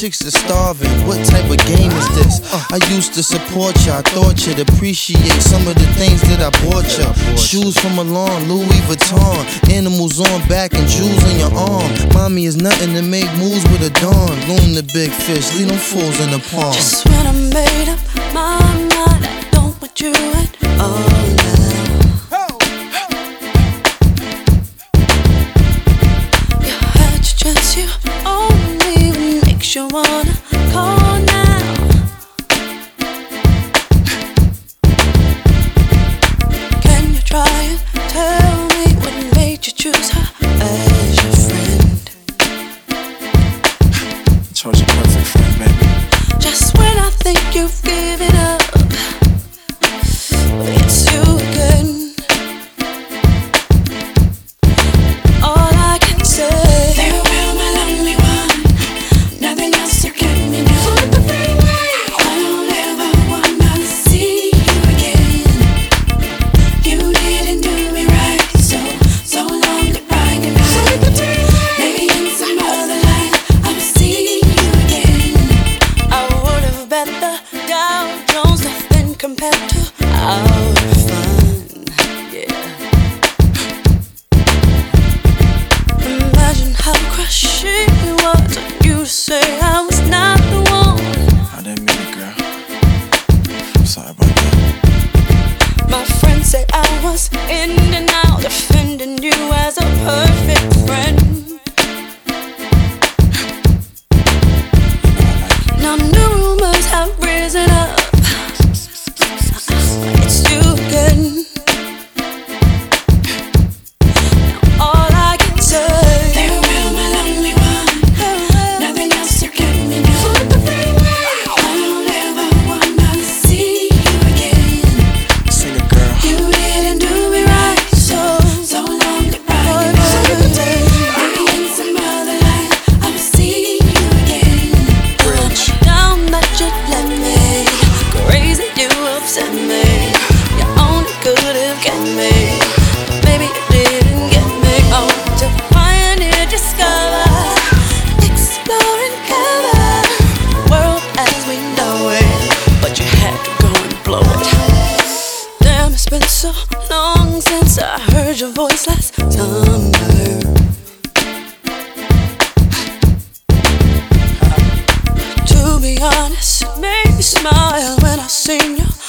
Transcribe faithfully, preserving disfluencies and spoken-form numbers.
chicks are starving. What type of game is this? I used to support ya, I thought you'd appreciate some of the things that I bought ya. Shoes from Milan, Louis Vuitton, animals on back and jewels on your arm. Mommy is nothing to make moves with a dawn. Loom the big fish, leave them fools in the pond. Just when I made up my mind, I don't want you at all now. You had your chance, you only makes you wanna call now. Can you try and tell me what made you choose her as your friend? Chose a perfect friend, baby. Just when I think you've given up, it's you again. All I can say, farewell, my lonely one. Nothing else to get me now. I don't ever wanna see you again. You didn't do me right, so so long goodbye, good night. Maybe in some other life I'll see you again. I would have bet the Dow Jones, nothing compared to our fun, yeah. Imagine how crushing it was on you to say I was not the one. I didn't mean it, girl. I'm sorry about that. My friends say I was in and out, defending you as a perfect friend. Now new rumors have risen up. It's you again. Now all I can say, farewell, my lonely one. Nothing else to get me now. I don't ever wanna see you again. Sing it, girl. You didn't do me right, so so long goodbye. Maybe in some other life I'll see you again. Bridge. Down that you let me, crazy you upset me. You only could have got me, but maybe you didn't get me. Oh, to pioneer, discover, explore and cover the world as we know it, but you had to go and blow it. Damn, it's been so long since I heard your voice last summer. To be honest, it made me smile when I seen your